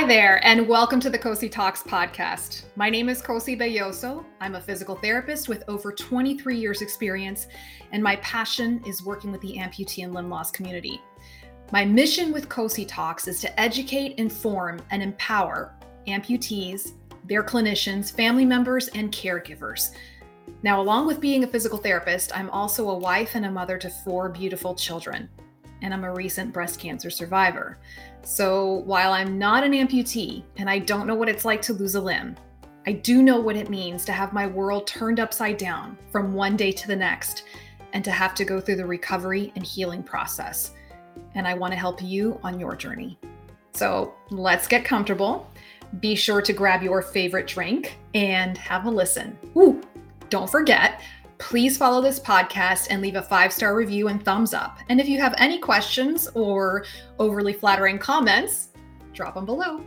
Hi there, and welcome to the Cosi Talks podcast. My name is Cosi Belloso. I'm a physical therapist with over 23 years experience, and my passion is working with the amputee and limb loss community. My mission with Cosi Talks is to educate, inform, and empower amputees, their clinicians, family members, and caregivers. Now, along with being a physical therapist, I'm also a wife and a mother to 4 beautiful children, and I'm a recent breast cancer survivor. So while I'm not an amputee and I don't know what it's like to lose a limb, I do know what it means to have my world turned upside down from one day to the next and to have to go through the recovery and healing process. And I want to help you on your journey. So let's get comfortable. Be sure to grab your favorite drink and have a listen. Ooh, don't forget, please follow this podcast and leave a 5-star review and thumbs up. And if you have any questions or overly flattering comments, drop them below.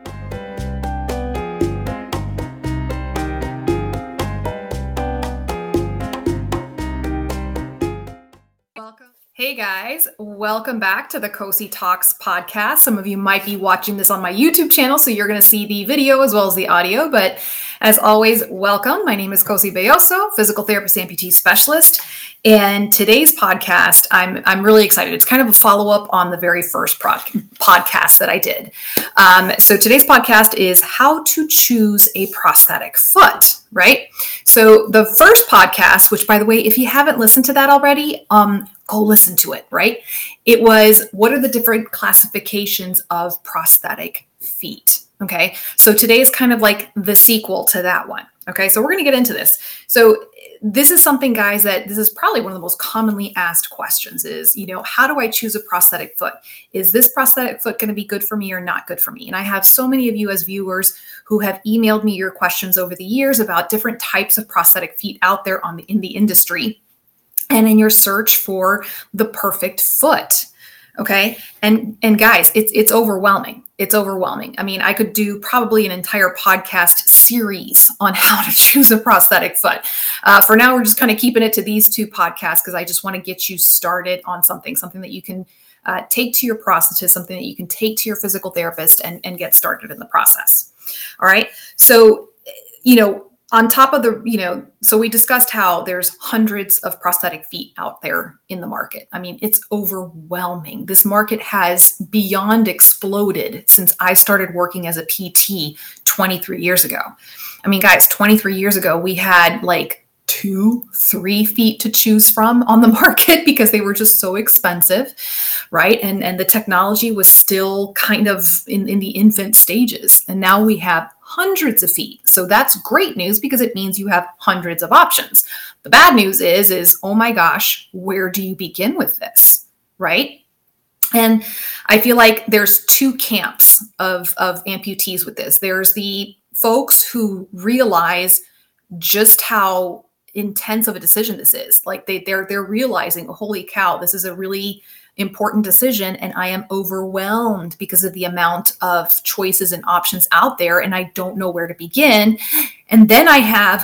Hey guys, welcome back to the Cosi Talks podcast. Some of you might be watching this on my YouTube channel, so you're going to see the video as well as the audio. But as always, welcome. My name is Cosi Belloso, physical therapist, amputee specialist. And today's podcast, I'm really excited. It's kind of a follow-up on the very first podcast that I did. So today's podcast is how to choose a prosthetic foot, right? So the first podcast, which by the way, if you haven't listened to that already, go listen to it, right? It was, what are the different classifications of prosthetic feet? Okay. So today is kind of like the sequel to that one. Okay. So we're going to get into this. So this is something, guys, that this is probably one of the most commonly asked questions is, how do I choose a prosthetic foot? Is this prosthetic foot going to be good for me or not good for me? And I have so many of you as viewers who have emailed me your questions over the years about different types of prosthetic feet out there in the industry and in your search for the perfect foot. Okay. And guys, it's overwhelming. It's overwhelming. I mean, I could do probably an entire podcast series on how to choose a prosthetic foot. For now, we're just kind of keeping it to these 2 podcasts because I just want to get you started on something that you can take to your prosthetist, something that you can take to your physical therapist and get started in the process. All right. So, on top of the, so we discussed how there's hundreds of prosthetic feet out there in the market. I mean, it's overwhelming. This market has beyond exploded since I started working as a PT 23 years ago. I mean, guys, 23 years ago, we had like 2-3 feet to choose from on the market because they were just so expensive, right? And the technology was still kind of in the infant stages. And now we have hundreds of feet. So that's great news because it means you have hundreds of options. The bad news is, oh my gosh, where do you begin with this, right? And I feel like there's 2 camps of amputees with this. There's the folks who realize just how intense of a decision this is. Like they're realizing, holy cow, this is a really important decision and I am overwhelmed because of the amount of choices and options out there and I don't know where to begin. And then I have,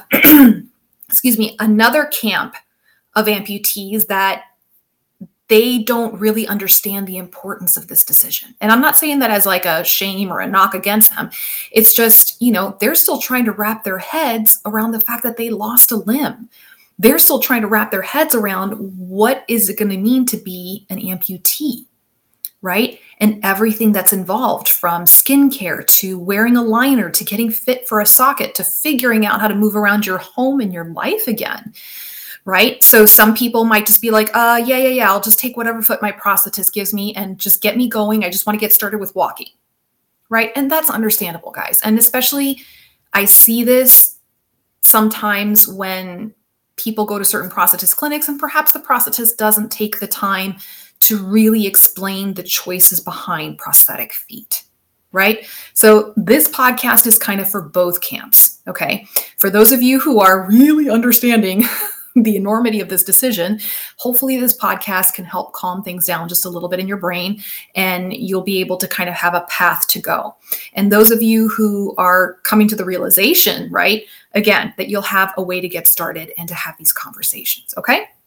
another camp of amputees that they don't really understand the importance of this decision. And I'm not saying that as like a shame or a knock against them. It's just, they're still trying to wrap their heads around the fact that they lost a limb. They're still trying to wrap their heads around what is it going to mean to be an amputee, right? And everything that's involved, from skincare to wearing a liner to getting fit for a socket to figuring out how to move around your home and your life again, right? So some people might just be like, yeah, I'll just take whatever foot my prosthetist gives me and just get me going. I just want to get started with walking, right? And that's understandable, guys. And especially I see this sometimes when people go to certain prosthetist clinics and perhaps the prosthetist doesn't take the time to really explain the choices behind prosthetic feet, right? So this podcast is kind of for both camps, okay? For those of you who are really understanding the enormity of this decision, hopefully this podcast can help calm things down just a little bit in your brain and you'll be able to kind of have a path to go. And those of you who are coming to the realization, right, again, that you'll have a way to get started and to have these conversations, okay?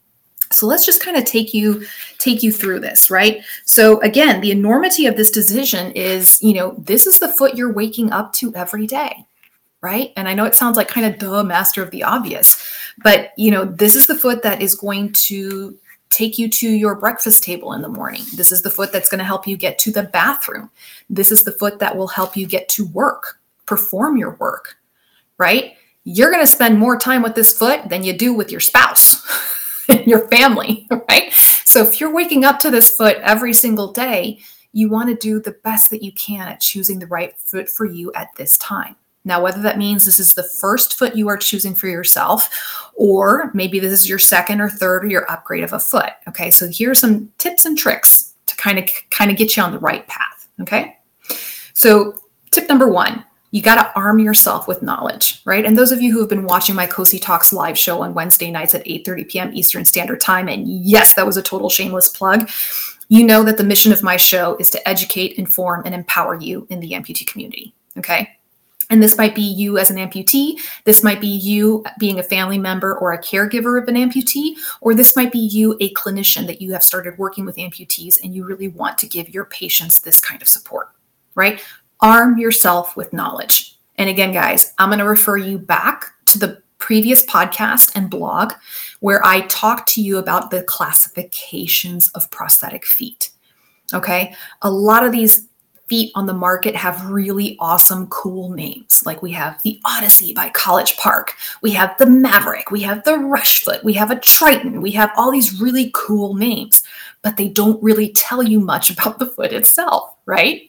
So let's just kind of take you through this, right? So again, the enormity of this decision is, this is the foot you're waking up to every day, right? And I know it sounds like kind of the master of the obvious, but this is the foot that is going to take you to your breakfast table in the morning. This is the foot that's going to help you get to the bathroom. This is the foot that will help you get to work, perform your work, right? You're going to spend more time with this foot than you do with your spouse and your family, right? So if you're waking up to this foot every single day, you want to do the best that you can at choosing the right foot for you at this time. Now, whether that means this is the first foot you are choosing for yourself, or maybe this is your second or third or your upgrade of a foot. Okay, so here's some tips and tricks to kind of get you on the right path. Okay, so tip number one, you got to arm yourself with knowledge, right? And those of you who have been watching my Cozy Talks live show on Wednesday nights at 8:30 p.m. Eastern Standard Time, and yes, that was a total shameless plug, you know that the mission of my show is to educate, inform, and empower you in the amputee community. Okay. And this might be you as an amputee. This might be you being a family member or a caregiver of an amputee, or this might be you, a clinician that you have started working with amputees and you really want to give your patients this kind of support, right? Arm yourself with knowledge. And again, guys, I'm going to refer you back to the previous podcast and blog where I talked to you about the classifications of prosthetic feet. Okay. A lot of these feet on the market have really awesome, cool names. Like we have the Odyssey by College Park. We have the Maverick. We have the Rush Foot. We have a Triton. We have all these really cool names, but they don't really tell you much about the foot itself, right?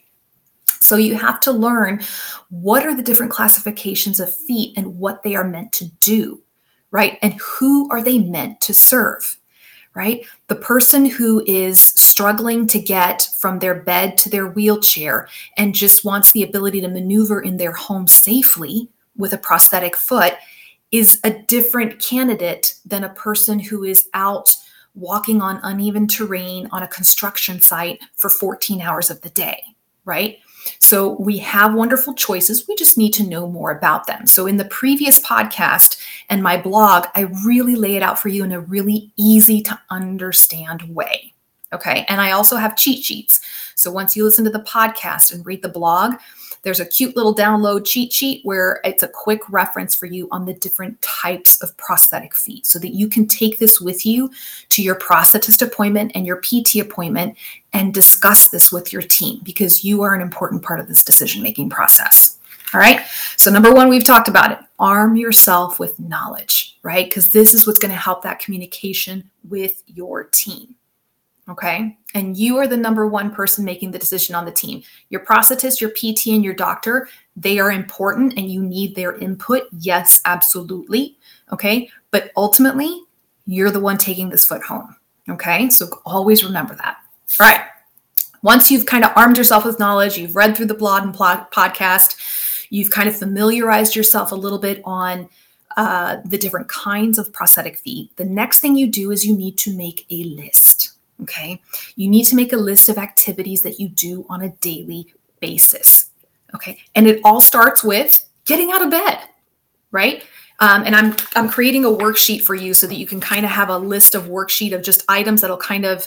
So you have to learn what are the different classifications of feet and what they are meant to do, right? And who are they meant to serve? Right? The person who is struggling to get from their bed to their wheelchair and just wants the ability to maneuver in their home safely with a prosthetic foot is a different candidate than a person who is out walking on uneven terrain on a construction site for 14 hours of the day, right? So we have wonderful choices. We just need to know more about them. So in the previous podcast and my blog, I really lay it out for you in a really easy to understand way. Okay. And I also have cheat sheets. So once you listen to the podcast and read the blog, there's a cute little download cheat sheet where it's a quick reference for you on the different types of prosthetic feet so that you can take this with you to your prosthetist appointment and your PT appointment and discuss this with your team because you are an important part of this decision-making process. All right. So number one, we've talked about it. Arm yourself with knowledge, right? Because this is what's going to help that communication with your team. Okay. And you are the number one person making the decision on the team. Your prosthetist, your PT, and your doctor, they are important and you need their input. Yes, absolutely. Okay. But ultimately, you're the one taking this foot home. Okay. So always remember that. All right. Once you've kind of armed yourself with knowledge, you've read through the blog and podcast, you've kind of familiarized yourself a little bit on the different kinds of prosthetic feet. The next thing you do is you need to make a list. Okay. You need to make a list of activities that you do on a daily basis. Okay. And it all starts with getting out of bed, right? And I'm creating a worksheet for you so that you can kind of have a list of worksheet of just items that'll kind of,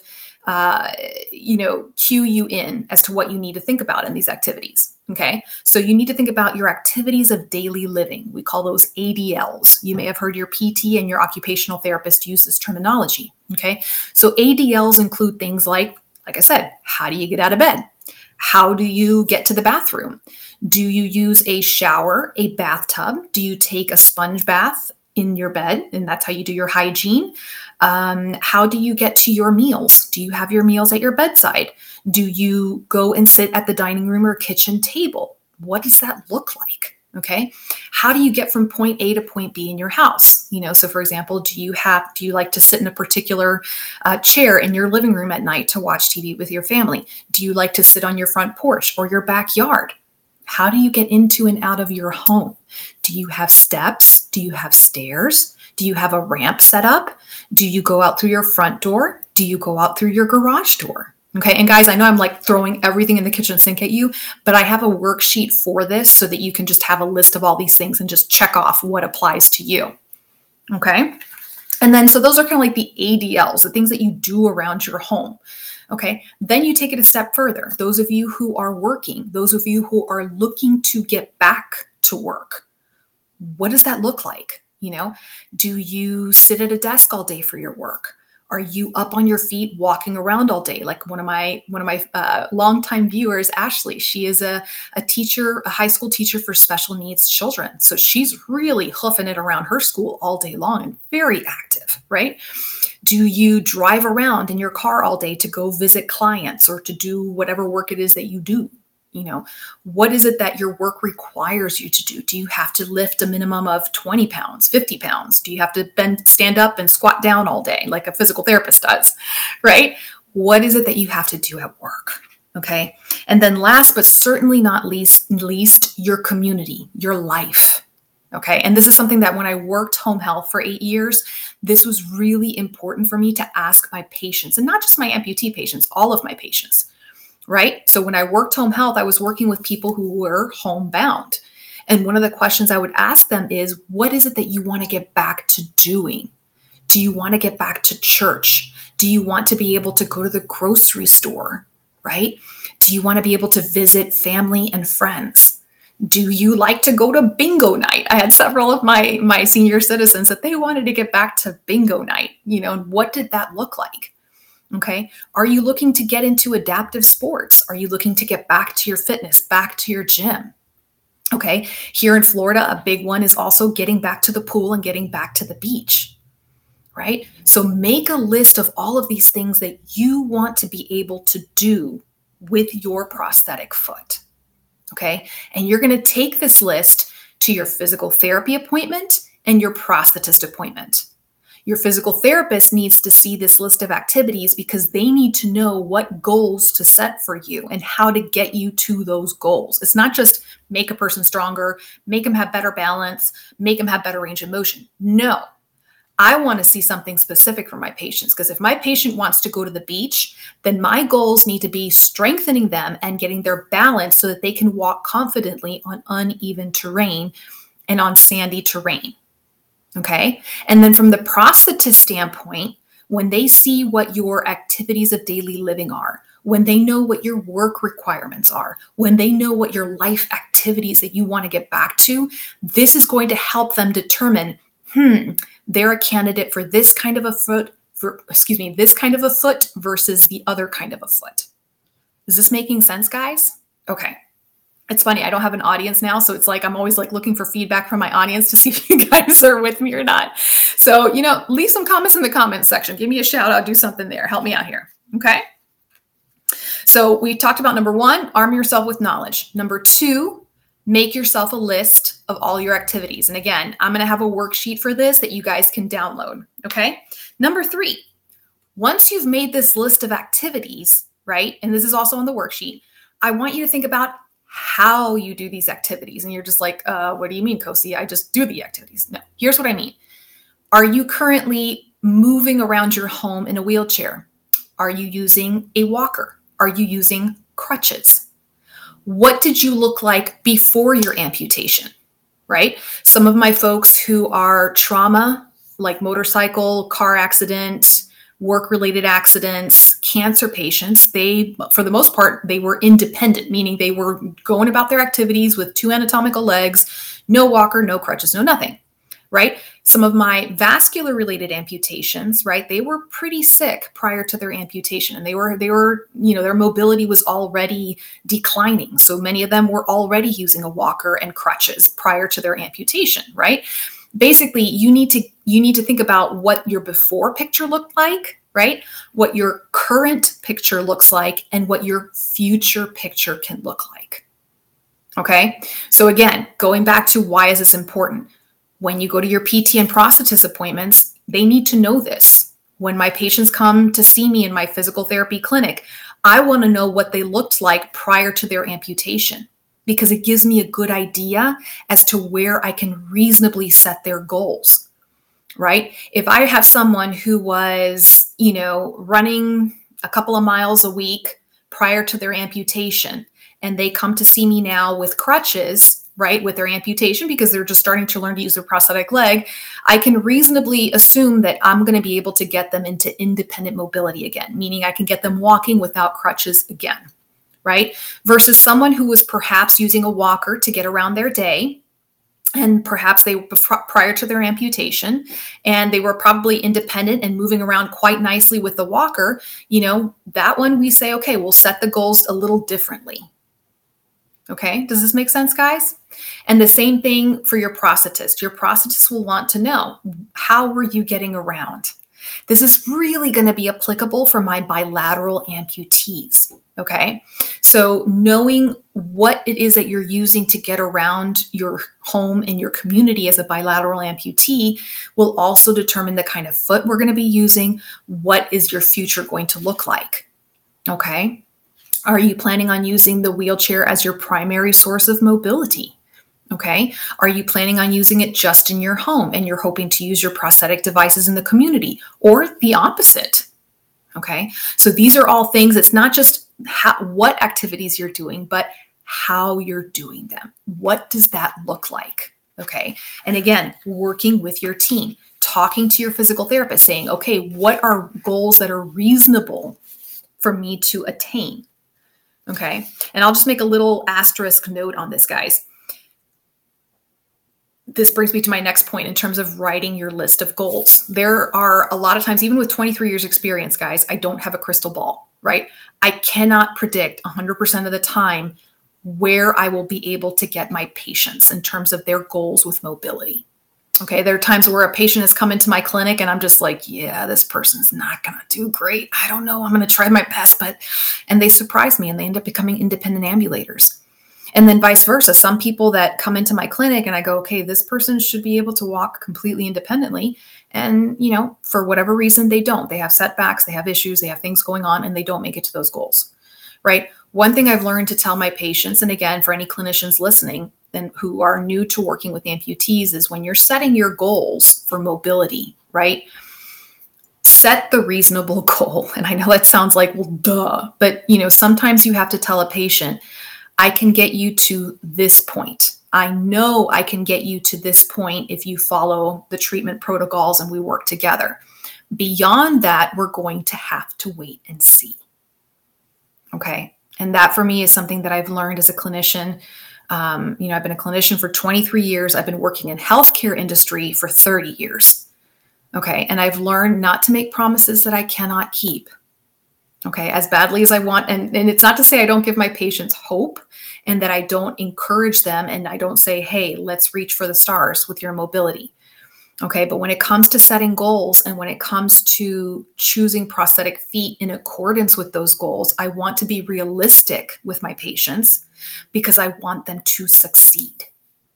cue you in as to what you need to think about in these activities. Okay. So you need to think about your activities of daily living. We call those ADLs. You may have heard your PT and your occupational therapist use this terminology. Okay. So ADLs include things like I said, how do you get out of bed? How do you get to the bathroom? Do you use a shower, a bathtub? Do you take a sponge bath in your bed? And that's how you do your hygiene. How do you get to your meals? Do you have your meals at your bedside? Do you go and sit at the dining room or kitchen table? What does that look like? Okay. How do you get from point A to point B in your house? So for example, do you like to sit in a particular chair in your living room at night to watch TV with your family? Do you like to sit on your front porch or your backyard? How do you get into and out of your home? Do you have steps? Do you have stairs? Do you have a ramp set up? Do you go out through your front door? Do you go out through your garage door? Okay. And guys, I know I'm like throwing everything in the kitchen sink at you, but I have a worksheet for this so that you can just have a list of all these things and just check off what applies to you. Okay. And then, so those are kind of like the ADLs, the things that you do around your home. Okay. Then you take it a step further. Those of you who are working, those of you who are looking to get back to work, what does that look like? Do you sit at a desk all day for your work? Are you up on your feet walking around all day? Like one of my longtime viewers, Ashley, she is a teacher, a high school teacher for special needs children. So she's really hoofing it around her school all day long and very active, right? Do you drive around in your car all day to go visit clients or to do whatever work it is that you do? What is it that your work requires you to do? Do you have to lift a minimum of 20 pounds, 50 pounds? Do you have to stand up and squat down all day like a physical therapist does, right? What is it that you have to do at work? Okay. And then last, but certainly not least, your community, your life. Okay. And this is something that when I worked home health for 8 years, this was really important for me to ask my patients, and not just my amputee patients, all of my patients. Right? So when I worked home health, I was working with people who were homebound. And one of the questions I would ask them is, what is it that you want to get back to doing? Do you want to get back to church? Do you want to be able to go to the grocery store? Right? Do you want to be able to visit family and friends? Do you like to go to bingo night? I had several of my senior citizens that they wanted to get back to bingo night. What did that look like? Okay. Are you looking to get into adaptive sports? Are you looking to get back to your fitness, back to your gym? Okay. Here in Florida, a big one is also getting back to the pool and getting back to the beach, right? So make a list of all of these things that you want to be able to do with your prosthetic foot. Okay. And you're going to take this list to your physical therapy appointment and your prosthetist appointment. Your physical therapist needs to see this list of activities because they need to know what goals to set for you and how to get you to those goals. It's not just make a person stronger, make them have better balance, make them have better range of motion. No, I want to see something specific for my patients, because if my patient wants to go to the beach, then my goals need to be strengthening them and getting their balance so that they can walk confidently on uneven terrain and on sandy terrain. Okay. And then from the prosthetist standpoint, when they see what your activities of daily living are, when they know what your work requirements are, when they know what your life activities that you want to get back to, this is going to help them determine, they're a candidate for this kind of a foot, this kind of a foot versus the other kind of a foot. Is this making sense, guys? Okay. It's funny, I don't have an audience now, so it's like I'm always like looking for feedback from my audience to see if you guys are with me or not. So, leave some comments in the comments section. Give me a shout out, do something there. Help me out here, okay? So we talked about number 1, arm yourself with knowledge. Number 2, make yourself a list of all your activities. And again, I'm going to have a worksheet for this that you guys can download, okay? Number 3, once you've made this list of activities, right? And this is also on the worksheet, I want you to think about how you do these activities. And you're just like, what do you mean, Kosi? I just do the activities. No, here's what I mean. Are you currently moving around your home in a wheelchair? Are you using a walker? Are you using crutches? What did you look like before your amputation, right? Some of my folks who are trauma, like motorcycle, car accident, work-related accidents, cancer patients, they, for the most part, they were independent, meaning they were going about their activities with 2 anatomical legs, no walker, no crutches, no nothing, right? Some of my vascular-related amputations, right, they were pretty sick prior to their amputation, and they were, their mobility was already declining. So many of them were already using a walker and crutches prior to their amputation, right? Basically, you need to think about what your before picture looked like, right? What your current picture looks like and what your future picture can look like. Okay. So again, going back to why is this important? When you go to your PT and prosthetist appointments, they need to know this. When my patients come to see me in my physical therapy clinic, I want to know what they looked like prior to their amputation, because it gives me a good idea as to where I can reasonably set their goals, right? If I have someone who was, running a couple of miles a week prior to their amputation, and they come to see me now with crutches, right, with their amputation, because they're just starting to learn to use their prosthetic leg, I can reasonably assume that I'm going to be able to get them into independent mobility again, meaning I can get them walking without crutches again, right? Versus someone who was perhaps using a walker to get around their day, and perhaps they prior to their amputation, and they were probably independent and moving around quite nicely with the walker. That one we say, okay, we'll set the goals a little differently. Okay, does this make sense, guys? And the same thing for your prosthetist. Your prosthetist will want to know, how were you getting around? This is really going to be applicable for my bilateral amputees. Okay, so knowing what it is that you're using to get around your home and your community as a bilateral amputee will also determine the kind of foot we're going to be using. What is your future going to look like? Okay. Are you planning on using the wheelchair as your primary source of mobility? Okay. Are you planning on using it just in your home and you're hoping to use your prosthetic devices in the community, or the opposite? Okay. So these are all things. It's not just what activities you're doing, but how you're doing them. What does that look like? Okay. And again, working with your team, talking to your physical therapist, saying, okay, what are goals that are reasonable for me to attain? Okay. And I'll just make a little asterisk note on this, guys. This brings me to my next point in terms of writing your list of goals. There are a lot of times, even with 23 years experience, guys, I don't have a crystal ball, right? I cannot predict 100% of the time where I will be able to get my patients in terms of their goals with mobility. Okay, there are times where a patient has come into my clinic and I'm just like, yeah, this person's not going to do great. I don't know. I'm going to try my best, and they surprise me and they end up becoming independent ambulators. And then vice versa. Some people that come into my clinic and I go, okay, this person should be able to walk completely independently. And, for whatever reason, they don't. They have setbacks, they have issues, they have things going on, and they don't make it to those goals, right? One thing I've learned to tell my patients, and again, for any clinicians listening and who are new to working with amputees, is when you're setting your goals for mobility, right? Set the reasonable goal. And I know that sounds like, well, duh, but sometimes you have to tell a patient, I can get you to this point. I know I can get you to this point if you follow the treatment protocols and we work together. Beyond that, we're going to have to wait and see. Okay. And that for me is something that I've learned as a clinician. I've been a clinician for 23 years. I've been working in healthcare industry for 30 years. Okay. And I've learned not to make promises that I cannot keep. Okay, as badly as I want. And it's not to say I don't give my patients hope and that I don't encourage them and I don't say, hey, let's reach for the stars with your mobility. Okay, but when it comes to setting goals and when it comes to choosing prosthetic feet in accordance with those goals, I want to be realistic with my patients because I want them to succeed.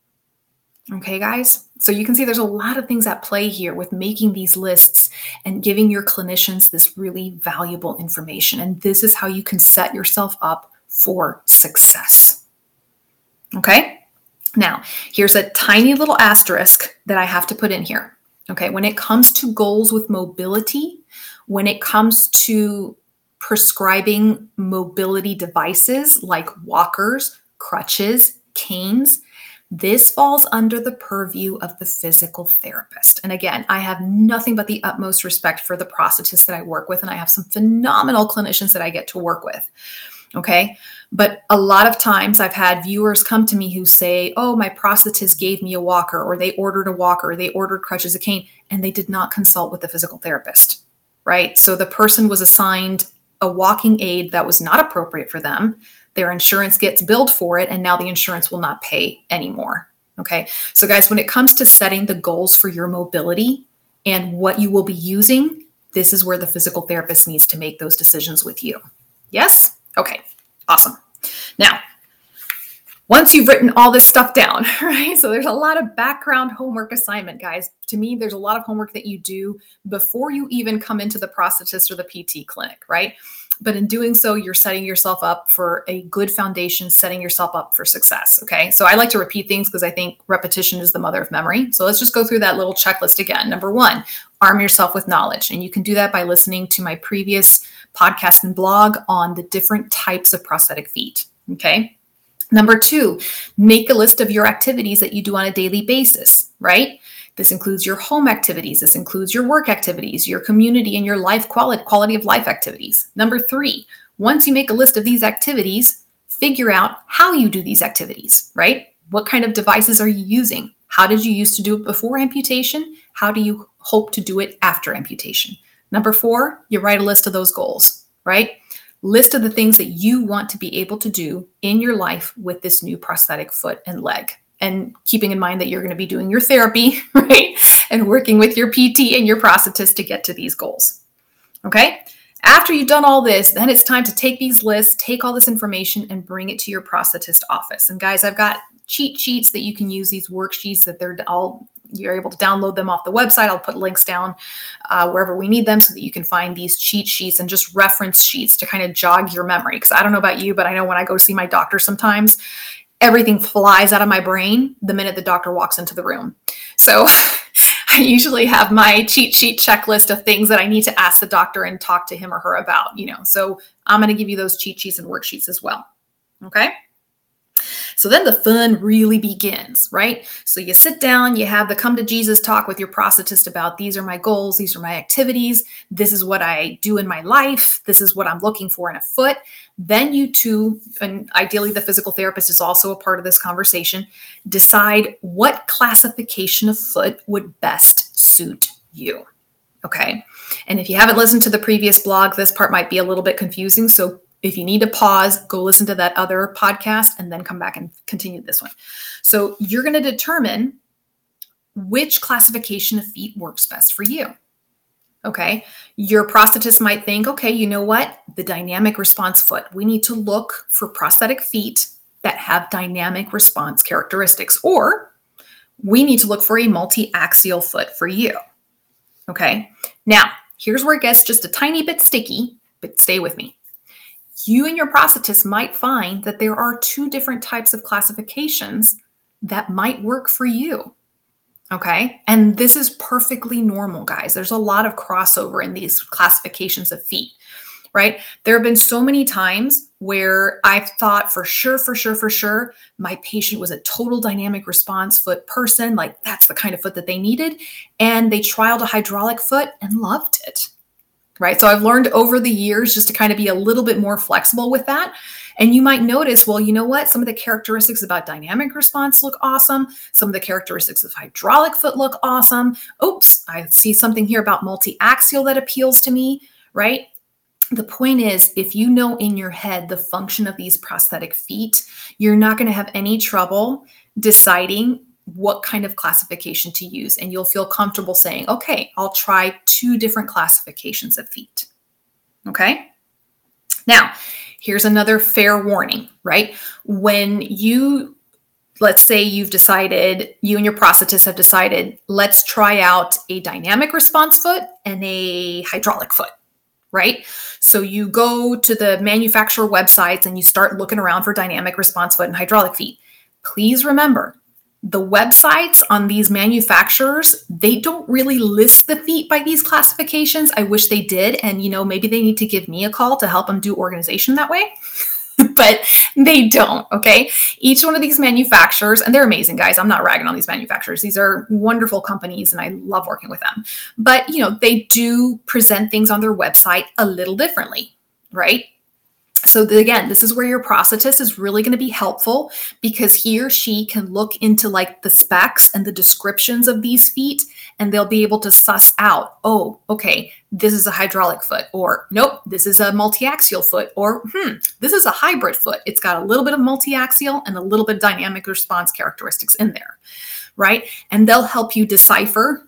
Okay, guys? So you can see there's a lot of things at play here with making these lists and giving your clinicians this really valuable information. And this is how you can set yourself up for success. Okay? Now, here's a tiny little asterisk that I have to put in here. Okay, when it comes to goals with mobility, when it comes to prescribing mobility devices like walkers, crutches, canes, this falls under the purview of the physical therapist. And again, I have nothing but the utmost respect for the prosthetists that I work with, and I have some phenomenal clinicians that I get to work with. Okay. But a lot of times I've had viewers come to me who say, oh, my prosthetist gave me a walker, or they ordered a walker, or they ordered crutches, a cane, and they did not consult with the physical therapist, right? So the person was assigned a walking aid that was not appropriate for them. Their insurance gets billed for it, and now the insurance will not pay anymore. Okay. So guys, when it comes to setting the goals for your mobility and what you will be using, this is where the physical therapist needs to make those decisions with you. Yes? Okay. Awesome. Now, once you've written all this stuff down, right? So there's a lot of background homework assignment, guys. To me, there's a lot of homework that you do before you even come into the prosthetist or the PT clinic, right? But in doing so, you're setting yourself up for a good foundation, setting yourself up for success. Okay. So I like to repeat things because I think repetition is the mother of memory. So let's just go through that little checklist again. Number one, arm yourself with knowledge. And you can do that by listening to my previous podcast and blog on the different types of prosthetic feet. Okay. Number 2, make a list of your activities that you do on a daily basis, right? This includes your home activities. This includes your work activities, your community and your life quality of life activities. Number 3, once you make a list of these activities, figure out how you do these activities, right? What kind of devices are you using? How did you used to do it before amputation? How do you hope to do it after amputation? Number 4, you write a list of those goals, right? List of the things that you want to be able to do in your life with this new prosthetic foot and leg. And keeping in mind that you're going to be doing your therapy, right? And working with your PT and your prosthetist to get to these goals. Okay? After you've done all this, then it's time to take these lists, take all this information and bring it to your prosthetist office. And guys, I've got cheat sheets that you can use, these worksheets that you're able to download them off the website. I'll put links down wherever we need them so that you can find these cheat sheets and just reference sheets to kind of jog your memory. Because I don't know about you, but I know when I go see my doctor sometimes, everything flies out of my brain the minute the doctor walks into the room. So I usually have my cheat sheet checklist of things that I need to ask the doctor and talk to him or her about, So I'm going to give you those cheat sheets and worksheets as well. Okay. So then the fun really begins, right? So you sit down, you have the come to Jesus talk with your prosthetist about these are my goals, these are my activities, this is what I do in my life, this is what I'm looking for in a foot. Then you two, and ideally the physical therapist is also a part of this conversation, decide what classification of foot would best suit you. Okay. And if you haven't listened to the previous blog, this part might be a little bit confusing. So if you need to pause, go listen to that other podcast and then come back and continue this one. So you're going to determine which classification of feet works best for you. Okay. Your prosthetist might think, okay, you know what? The dynamic response foot. We need to look for prosthetic feet that have dynamic response characteristics, or we need to look for a multi-axial foot for you. Okay. Now, here's where it gets just a tiny bit sticky, but stay with me. You and your prosthetist might find that there are 2 different types of classifications that might work for you. Okay. And this is perfectly normal, guys. There's a lot of crossover in these classifications of feet, right? There have been so many times where I've thought for sure, my patient was a total dynamic response foot person. Like that's the kind of foot that they needed. And they trialed a hydraulic foot and loved it. Right. So I've learned over the years just to kind of be a little bit more flexible with that. And you might notice, well, you know what? Some of the characteristics about dynamic response look awesome. Some of the characteristics of hydraulic foot look awesome. Oops, I see something here about multi-axial that appeals to me, right? The point is, if you know in your head the function of these prosthetic feet, you're not going to have any trouble deciding what kind of classification to use. And you'll feel comfortable saying, okay, I'll try 2 different classifications of feet. Okay. Now, here's another fair warning, right? When let's say you and your prosthetist have decided, let's try out a dynamic response foot and a hydraulic foot, right? So you go to the manufacturer websites and you start looking around for dynamic response foot and hydraulic feet. Please remember, the websites on these manufacturers, they don't really list the feet by these classifications. I wish they did. And, maybe they need to give me a call to help them do organization that way. But they don't, okay? Each one of these manufacturers, and they're amazing, guys. I'm not ragging on these manufacturers. These are wonderful companies, and I love working with them. But, they do present things on their website a little differently, right? So again, this is where your prosthetist is really going to be helpful because he or she can look into like the specs and the descriptions of these feet, and they'll be able to suss out, oh, okay, this is a hydraulic foot, or nope, this is a multi-axial foot, or this is a hybrid foot. It's got a little bit of multi-axial and a little bit of dynamic response characteristics in there, right? And they'll help you decipher,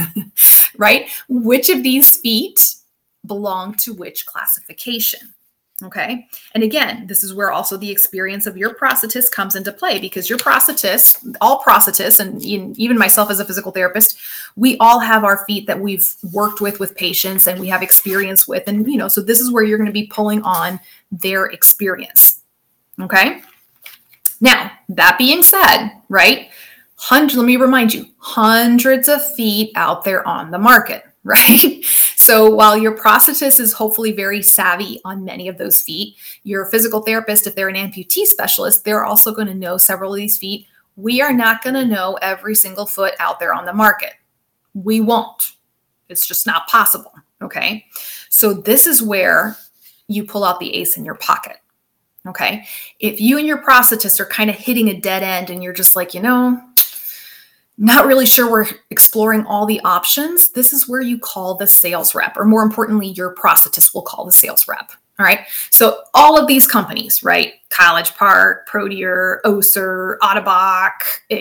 right, which of these feet belong to which classification. Okay. And again, this is where also the experience of your prosthetist comes into play, because your prosthetist, all prosthetists, and even myself as a physical therapist, we all have our feet that we've worked with patients and we have experience with. And, so this is where you're going to be pulling on their experience. Okay. Now, that being said, right, let me remind you, hundreds of feet out there on the market. Right? So while your prosthetist is hopefully very savvy on many of those feet, your physical therapist, if they're an amputee specialist, they're also going to know several of these feet. We are not going to know every single foot out there on the market. We won't. It's just not possible. Okay. So this is where you pull out the ace in your pocket. Okay. If you and your prosthetist are kind of hitting a dead end and you're just like, not really sure we're exploring all the options, this is where you call the sales rep, or more importantly, your prosthetist will call the sales rep. All right. So all of these companies, right? College Park, Proteer, Össur, Ottobock,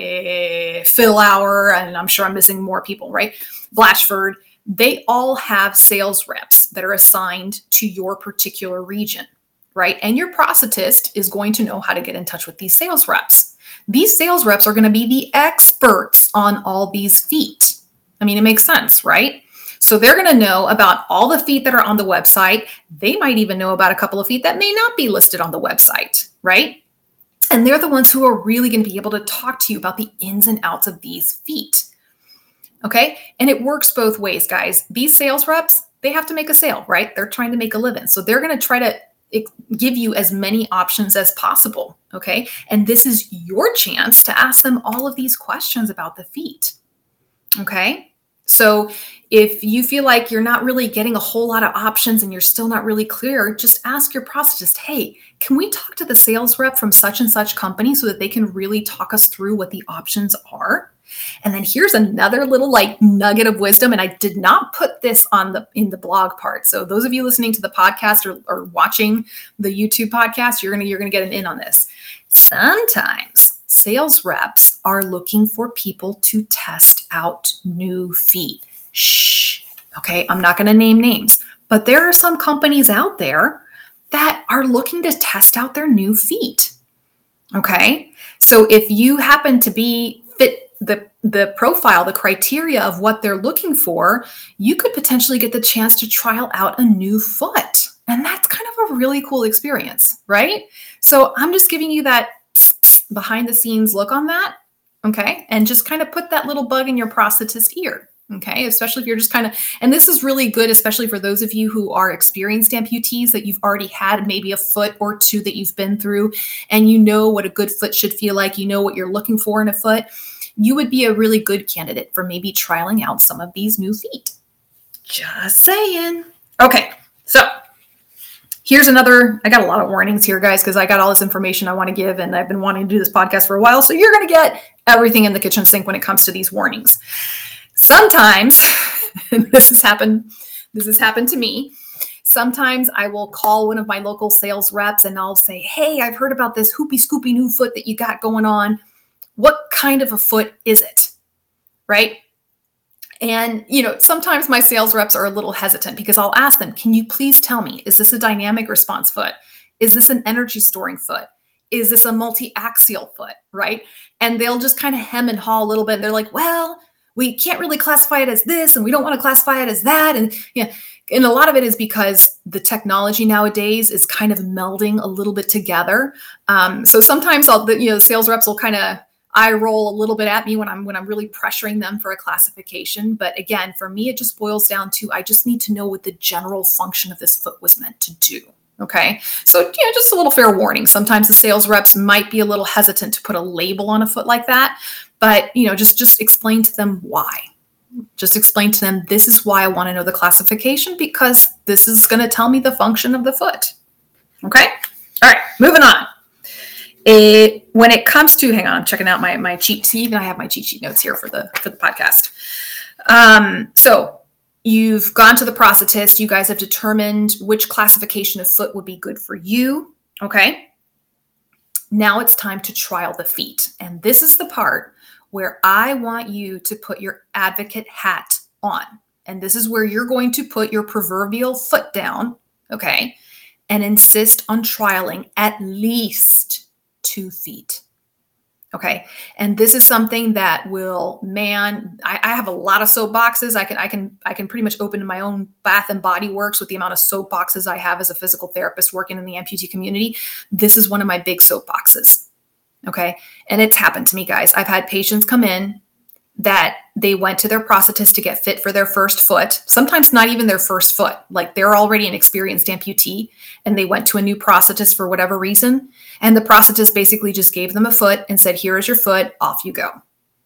Philauer, and I'm sure I'm missing more people, right? Blatchford, they all have sales reps that are assigned to your particular region, right? And your prosthetist is going to know how to get in touch with these sales reps. These sales reps are going to be the experts on all these feet. I mean, it makes sense, right? So they're going to know about all the feet that are on the website. They might even know about a couple of feet that may not be listed on the website, right? And they're the ones who are really going to be able to talk to you about the ins and outs of these feet. Okay. And it works both ways, guys. These sales reps, they have to make a sale, right? They're trying to make a living. So they're going to try to give you as many options as possible. Okay. And this is your chance to ask them all of these questions about the feet. Okay. So if you feel like you're not really getting a whole lot of options and you're still not really clear, just ask your prosthetist, hey, can we talk to the sales rep from such and such company so that they can really talk us through what the options are? And then here's another little nugget of wisdom. And I did not put this in the blog part. So those of you listening to the podcast or watching the YouTube podcast, you're gonna get an in on this. Sometimes sales reps are looking for people to test out new feet. Shh. Okay, I'm not going to name names, but there are some companies out there that are looking to test out their new feet. Okay, so if you happen to fit the profile, the criteria of what they're looking for, you could potentially get the chance to trial out a new foot. And that's kind of a really cool experience, right? So I'm just giving you that behind the scenes look on that. Okay. And just kind of put that little bug in your prosthetist ear. Okay. Especially if you're just and this is really good, especially for those of you who are experienced amputees that you've already had maybe a foot or two that you've been through, and you know what a good foot should feel like. You know what you're looking for in a foot. You would be a really good candidate for maybe trialing out some of these new feet. Just saying. Okay. So here's I got a lot of warnings here, guys, because I got all this information I want to give, and I've been wanting to do this podcast for a while. So you're going to get everything in the kitchen sink when it comes to these warnings. Sometimes, and this has happened to me. Sometimes I will call one of my local sales reps and I'll say, hey, I've heard about this hoopy scoopy new foot that you got going on. What kind of a foot is it? Right? And, sometimes my sales reps are a little hesitant because I'll ask them, can you please tell me, is this a dynamic response foot? Is this an energy storing foot? Is this a multi-axial foot? Right? And they'll just kind of hem and haw a little bit. They're like, well, we can't really classify it as this, and we don't want to classify it as that. And and a lot of it is because the technology nowadays is kind of melding a little bit together. So sometimes the sales reps will kind of eye roll a little bit at me when I'm really pressuring them for a classification. But again, for me, it just boils down to, I just need to know what the general function of this foot was meant to do. Okay. So, just a little fair warning. Sometimes the sales reps might be a little hesitant to put a label on a foot like that, but just explain to them why. Just explain to them, this is why I want to know the classification, because this is going to tell me the function of the foot. Okay. All right. Moving on. When it comes to, hang on, I'm checking out my cheat sheet, and I have my cheat sheet notes here for the podcast. So you've gone to the prosthetist. You guys have determined which classification of foot would be good for you. Okay. Now it's time to trial the feet. And this is the part where I want you to put your advocate hat on. And this is where you're going to put your proverbial foot down. Okay. And insist on trialing at least 2 feet. Okay. And this is something that I have a lot of soapboxes. I can pretty much open my own Bath and Body Works with the amount of soapboxes I have as a physical therapist working in the amputee community. This is one of my big soapboxes. Okay. And it's happened to me, guys. I've had patients come in. that they went to their prosthetist to get fit for their first foot, sometimes not even their first foot, like they're already an experienced amputee and they went to a new prosthetist for whatever reason. And the prosthetist basically just gave them a foot and said, here is your foot, off you go.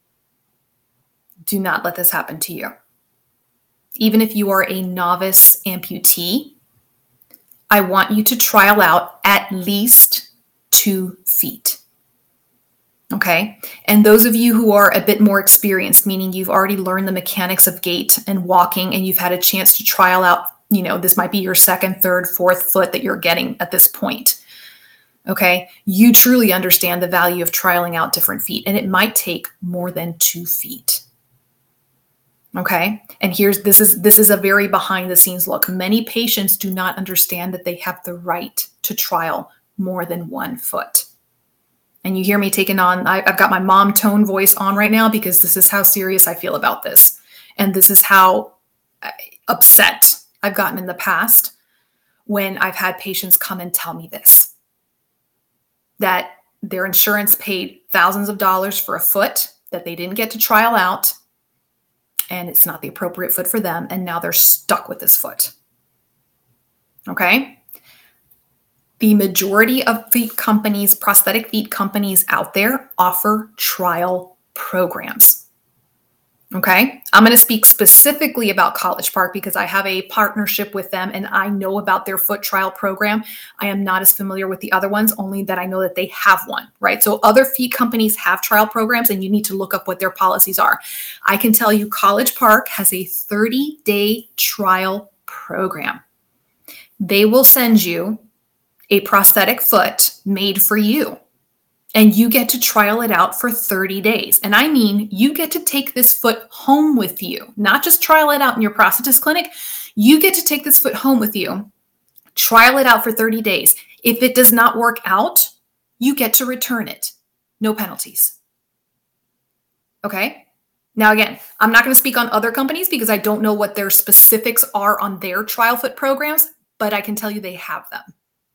Do not let this happen to you. Even if you are a novice amputee, I want you to trial out at least 2 feet. Okay. And those of you who are a bit more experienced, meaning you've already learned the mechanics of gait and walking, and you've had a chance to trial out, this might be your second, third, fourth foot that you're getting at this point. Okay. You truly understand the value of trialing out different feet, and it might take more than 2 feet. Okay. And this is a very behind the scenes look. Many patients do not understand that they have the right to trial more than 1 foot. And you hear me taking on, I've got my mom tone voice on right now because this is how serious I feel about this. And this is how upset I've gotten in the past when I've had patients come and tell me this, that their insurance paid thousands of dollars for a foot that they didn't get to trial out, and it's not the appropriate foot for them. And now they're stuck with this foot. Okay. The majority of feet companies, prosthetic feet companies out there offer trial programs. Okay. I'm going to speak specifically about College Park because I have a partnership with them and I know about their foot trial program. I am not as familiar with the other ones, only that I know that they have one, right? So other feet companies have trial programs and you need to look up what their policies are. I can tell you College Park has a 30-day trial program. They will send you a prosthetic foot made for you. And you get to trial it out for 30 days. And I mean, you get to take this foot home with you, not just trial it out in your prosthetist clinic. You get to take this foot home with you, trial it out for 30 days. If it does not work out, you get to return it. No penalties. Okay? Now, again, I'm not going to speak on other companies because I don't know what their specifics are on their trial foot programs, but I can tell you they have them.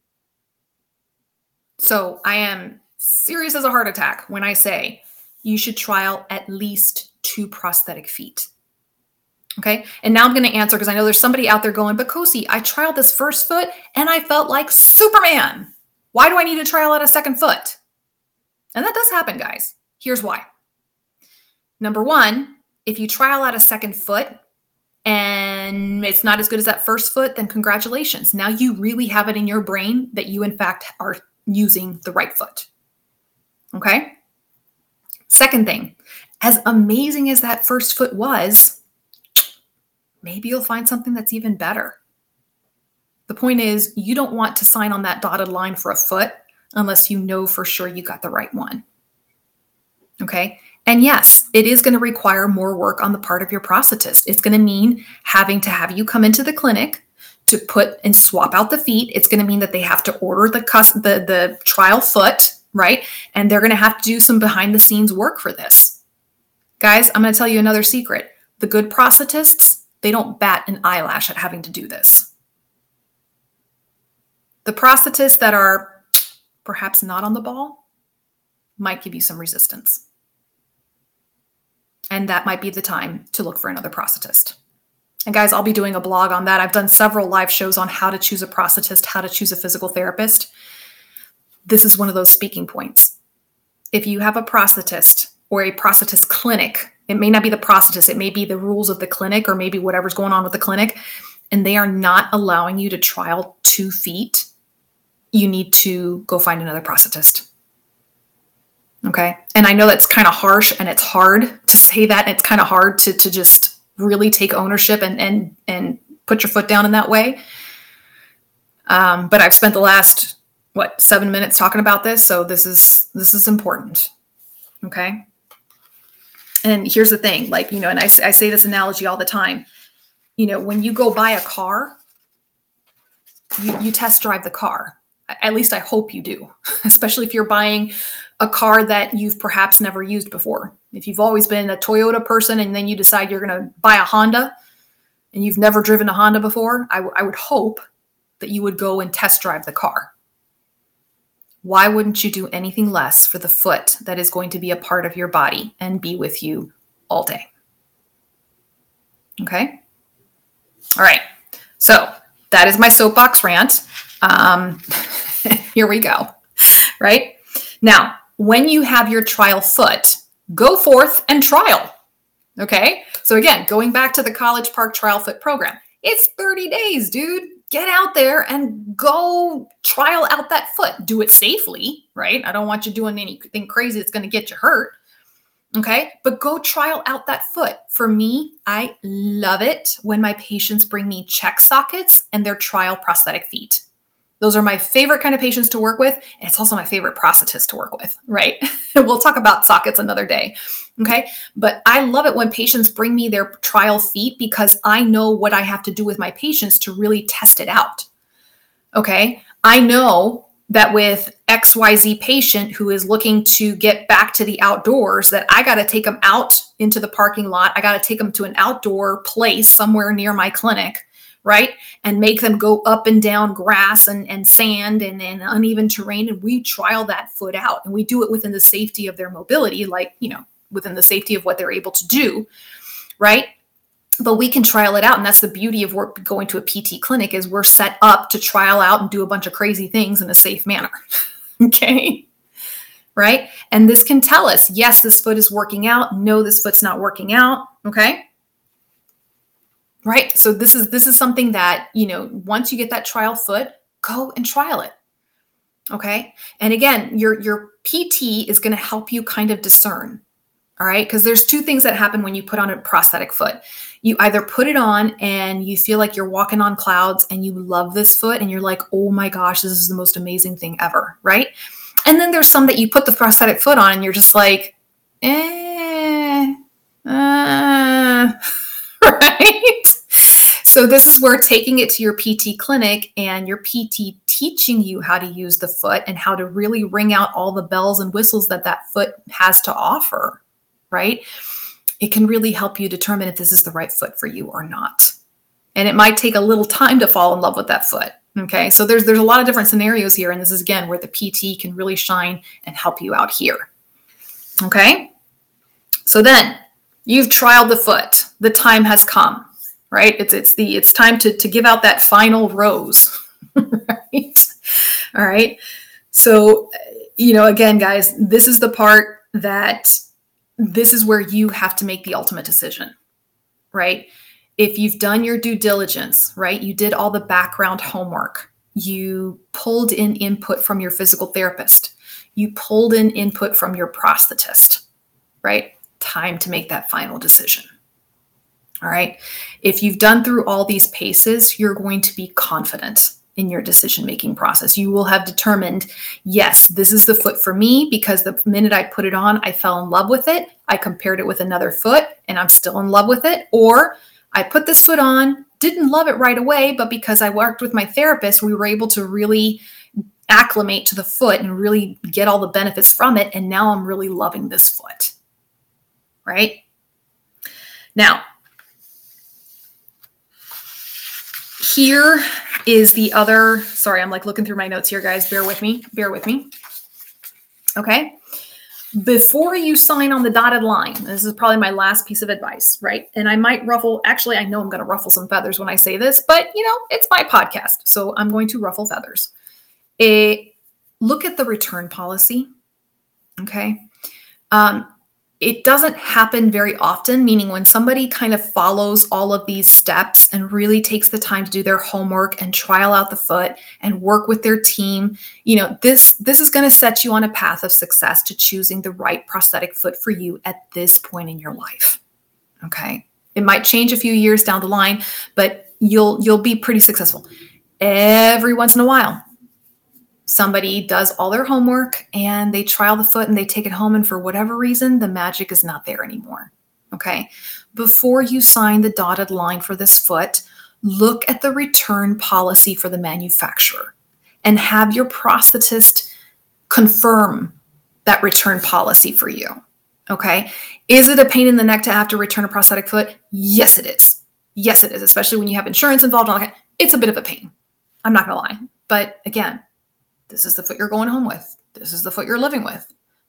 So I am serious as a heart attack when I say you should trial at least 2 prosthetic feet. Okay. And now I'm going to answer because I know there's somebody out there going, but Kosi, I trialed this first foot and I felt like Superman. Why do I need to trial out a second foot? And that does happen, guys. Here's why. Number one, if you trial out a second foot and it's not as good as that first foot, then congratulations. Now you really have it in your brain that you in fact are using the right foot. Okay. Second thing, as amazing as that first foot was, maybe you'll find something that's even better. The point is, you don't want to sign on that dotted line for a foot unless you know for sure you got the right one. Okay. And yes, it is going to require more work on the part of your prosthetist. It's going to mean having to have you come into the clinic to put and swap out the feet. It's going to mean that they have to order the trial foot, right? And they're going to have to do some behind the scenes work for this. Guys, I'm going to tell you another secret. The good prosthetists, they don't bat an eyelash at having to do this. The prosthetists that are perhaps not on the ball might give you some resistance. And that might be the time to look for another prosthetist. And guys, I'll be doing a blog on that. I've done several live shows on how to choose a prosthetist, how to choose a physical therapist. This is one of those speaking points. If you have a prosthetist or a prosthetist clinic, it may not be the prosthetist, it may be the rules of the clinic or maybe whatever's going on with the clinic, and they are not allowing you to trial 2 feet, you need to go find another prosthetist. Okay? And I know that's kind of harsh and it's hard to say that. And it's kind of hard to just really take ownership and put your foot down in that way. But I've spent the last, 7 minutes talking about this. So this is important. Okay. And here's the thing, and I say this analogy all the time, when you go buy a car, you test drive the car. At least I hope you do, especially if you're buying a car that you've perhaps never used before. If you've always been a Toyota person and then you decide you're going to buy a Honda and you've never driven a Honda before, I would hope that you would go and test drive the car. Why wouldn't you do anything less for the foot that is going to be a part of your body and be with you all day. Okay. All right. So that is my soapbox rant. Here we go. Right now, when you have your trial foot, go forth and trial. Okay. So again, going back to the College Park Trial Foot program, it's 30 days, dude. Get out there and go trial out that foot. Do it safely, right? I don't want you doing anything crazy that's going to get you hurt. Okay. But go trial out that foot. For me, I love it when my patients bring me check sockets and their trial prosthetic feet. Those are my favorite kind of patients to work with. And it's also my favorite prosthetist to work with, right? We'll talk about sockets another day. Okay. But I love it when patients bring me their trial feet because I know what I have to do with my patients to really test it out. Okay. I know that with XYZ patient who is looking to get back to the outdoors, that I got to take them out into the parking lot. I got to take them to an outdoor place somewhere near my clinic, right? And make them go up and down grass and sand and uneven terrain. And we trial that foot out, and we do it within the safety of their mobility, like, within the safety of what they're able to do, right? But we can trial it out. And that's the beauty of going to a PT clinic, is we're set up to trial out and do a bunch of crazy things in a safe manner. Okay. Right. And this can tell us, yes, this foot is working out. No, this foot's not working out. Okay. Right. So this is something that, once you get that trial foot, go and trial it. Okay. And again, your PT is going to help you kind of discern. All right. Because there's two things that happen when you put on a prosthetic foot. You either put it on and you feel like you're walking on clouds and you love this foot and you're like, oh my gosh, this is the most amazing thing ever. Right. And then there's some that you put the prosthetic foot on and you're just like, right. So this is where taking it to your PT clinic and your PT teaching you how to use the foot and how to really ring out all the bells and whistles that foot has to offer, right? It can really help you determine if this is the right foot for you or not. And it might take a little time to fall in love with that foot. Okay. So there's a lot of different scenarios here. And this is, again, where the PT can really shine and help you out here. Okay. So then you've trialed the foot. The time has come, right? It's time to give out that final rose, right? All right. So, again, guys, this is the part that this is where you have to make the ultimate decision, right? If you've done your due diligence, right? You did all the background homework. You pulled in input from your physical therapist. You pulled in input from your prosthetist, right? Time to make that final decision. All right. If you've done through all these paces, you're going to be confident in your decision-making process. You will have determined, yes, this is the foot for me because the minute I put it on, I fell in love with it. I compared it with another foot and I'm still in love with it. Or I put this foot on, didn't love it right away, but because I worked with my therapist, we were able to really acclimate to the foot and really get all the benefits from it. And now I'm really loving this foot, right? Now, here is the other, sorry, I'm like looking through my notes here, guys. Bear with me. Okay. Before you sign on the dotted line, this is probably my last piece of advice, right? And I might actually, I know I'm going to ruffle some feathers when I say this, but it's my podcast. So I'm going to ruffle feathers. Look at the return policy. Okay. It doesn't happen very often, meaning when somebody kind of follows all of these steps and really takes the time to do their homework and trial out the foot and work with their team, this is going to set you on a path of success to choosing the right prosthetic foot for you at this point in your life. Okay. It might change a few years down the line, but you'll be pretty successful. Every once in a while, somebody does all their homework and they trial the foot and they take it home. And for whatever reason, the magic is not there anymore. Okay. Before you sign the dotted line for this foot, look at the return policy for the manufacturer and have your prosthetist confirm that return policy for you. Okay. Is it a pain in the neck to have to return a prosthetic foot? Yes, it is. Yes, it is. Especially when you have insurance involved. It's a bit of a pain. I'm not going to lie. But again, this is the foot you're going home with. This is the foot you're living with.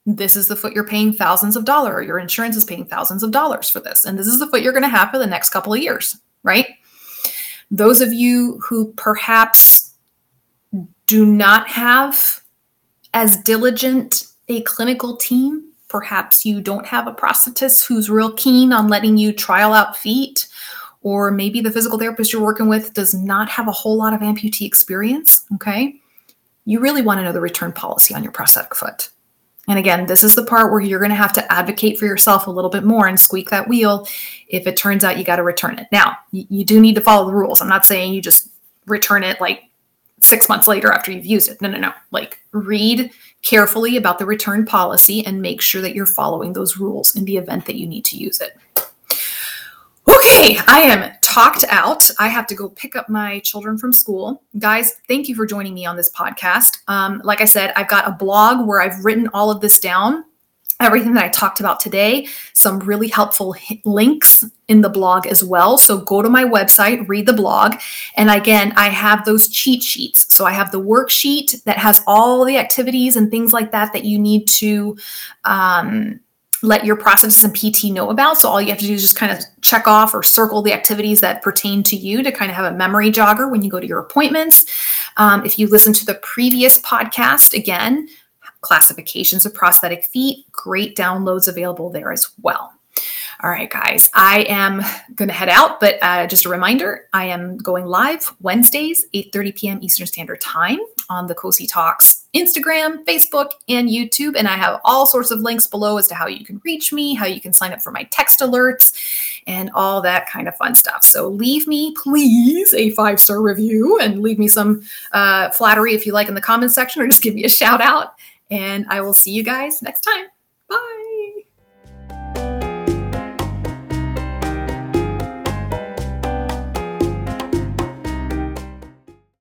This is the foot you're paying thousands of dollars, or your insurance is paying thousands of dollars for this. And this is the foot you're going to have for the next couple of years, right? Those of you who perhaps do not have as diligent a clinical team, perhaps you don't have a prosthetist who's real keen on letting you trial out feet, or maybe the physical therapist you're working with does not have a whole lot of amputee experience, okay? You really want to know the return policy on your prosthetic foot. And again, this is the part where you're going to have to advocate for yourself a little bit more and squeak that wheel if it turns out you got to return it. Now, you do need to follow the rules. I'm not saying you just return it like 6 months later after you've used it. No. Like, read carefully about the return policy and make sure that you're following those rules in the event that you need to use it. Okay, I am talked out. I have to go pick up my children from school. Guys, thank you for joining me on this podcast. Like I said, I've got a blog where I've written all of this down, everything that I talked about today, some really helpful links in the blog as well. So go to my website, read the blog. And again, I have those cheat sheets. So I have the worksheet that has all the activities and things like that that you need to let your prosthetist and PT know about. So all you have to do is just kind of check off or circle the activities that pertain to you to kind of have a memory jogger when you go to your appointments. If you listen to the previous podcast, again, classifications of prosthetic feet, great downloads available there as well. All right, guys, I am going to head out, but just a reminder, I am going live Wednesdays, 8:30 p.m. Eastern Standard Time on the COSI Talks Instagram, Facebook, and YouTube. And I have all sorts of links below as to how you can reach me, how you can sign up for my text alerts, and all that kind of fun stuff. So leave me, please, a 5-star review and leave me some flattery if you like in the comments section, or just give me a shout out. And I will see you guys next time.